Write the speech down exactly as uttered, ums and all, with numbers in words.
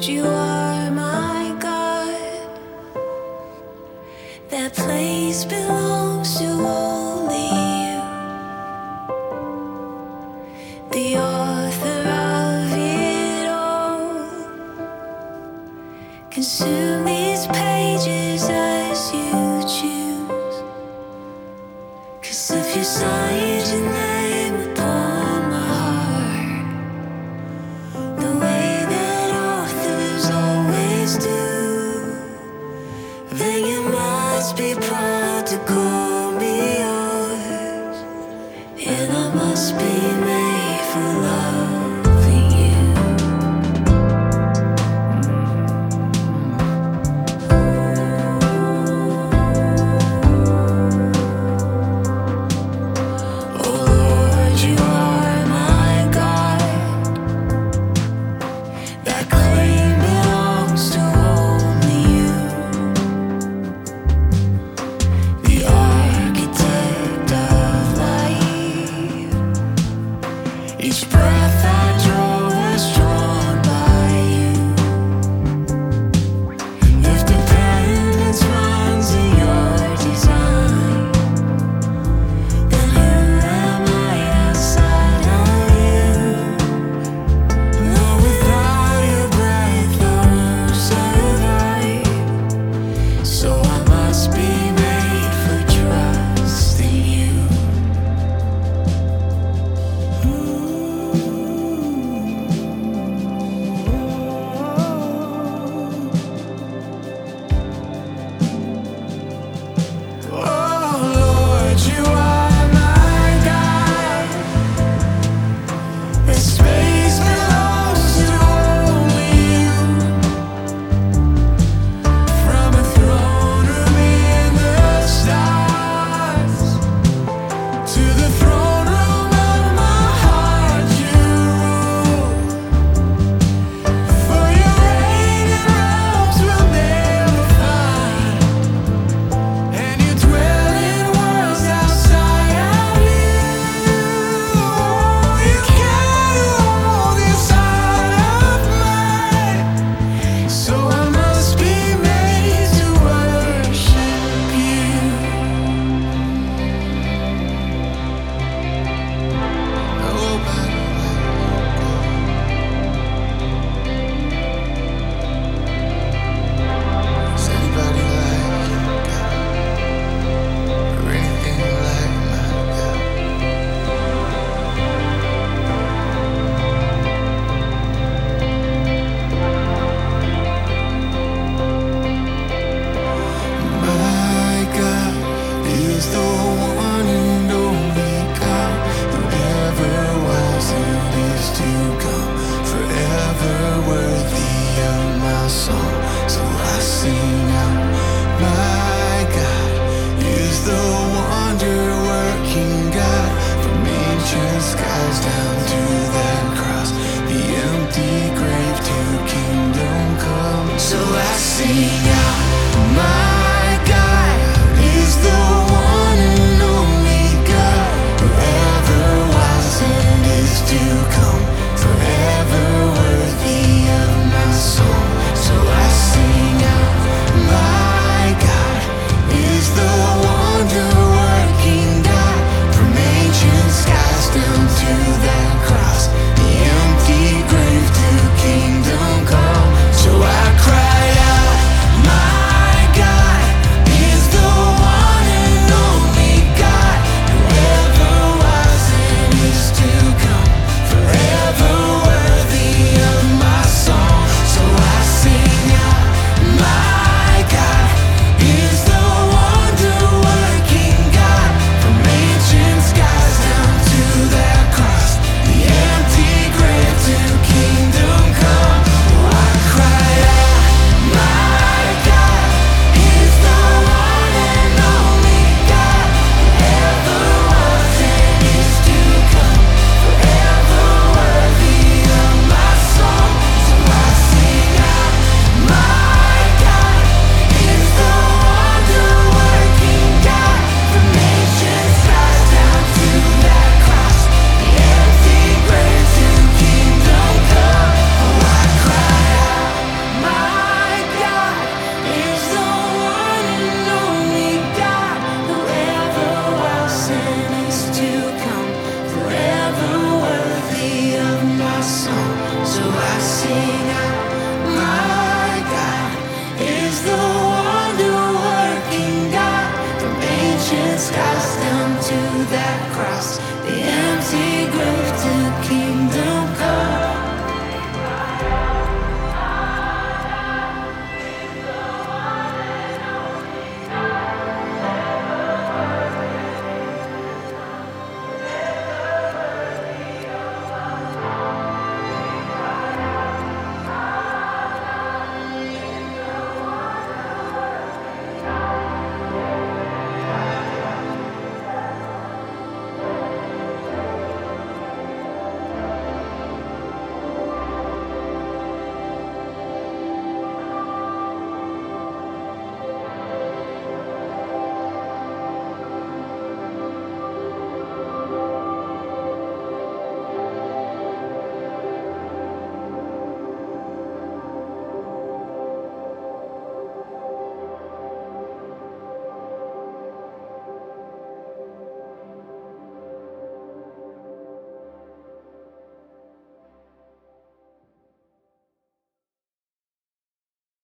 Lord, you are my God. That place belongs to only you, the author of it all. Consume these pages as you choose, 'cause if you signed your name upon my heart, the way that authors always do, then you must be proud to call me yours, and I must be made for loving you. Oh Lord, you are my God. That claim belongs to only you, the architect of life. Each breath I draw was drawn by you. If dependence runs in your design, then who am I outside of you? No, without your breath I won't survive. So I must be made for trusting you. Oh Lord, you are my God. The space belongs to only you. From a throne room in the stars to the throne room of my heart, you rule. For your reigning robes will never find, and you dwell in worlds outside of you. You carry all inside of mine, so I must be made to worship you. Is anybody like you, God? Or anything like my God? My God is the one and only God, who ever was and is to come, forever worthy of my song. So I sing out, my God is the wonder-working God, from ancient skies down to that cross, the empty grave to kingdom come. So I sing